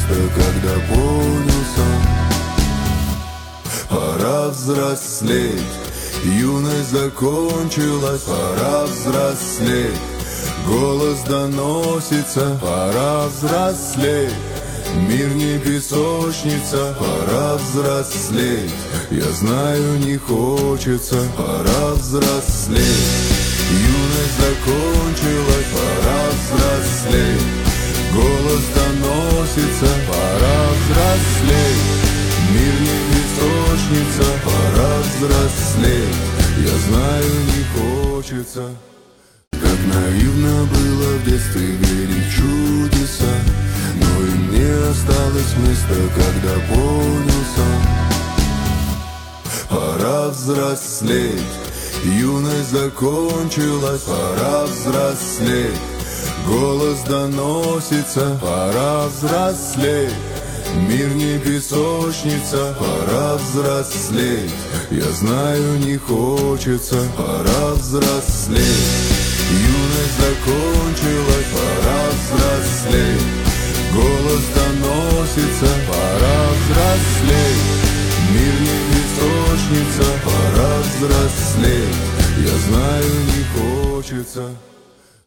место, когда понял сам. Пора взрослеть, юность закончилась, пора взрослеть. Голос доносится, пора взрослеть. Мир не песочница, пора взрослеть. Я знаю, не хочется, пора взрослеть. Юность закончилась, пора взрослеть. Голос доносится, пора взрослеть. Мир не песочница, пора взрослеть. Я знаю, не хочется. Как наивно было в детстве верить в чудеса, но и мне осталось место, когда понял сам. Пора взрослеть, юность закончилась, пора взрослеть. Голос доносится, пора взрослеть. Мир не песочница, пора взрослеть. Я знаю, не хочется, пора взрослеть. Юность закончилась, пора взрослеть. Голос доносится, пора взрослеть. Мир не песочница, пора взрослеть. Я знаю, не хочется.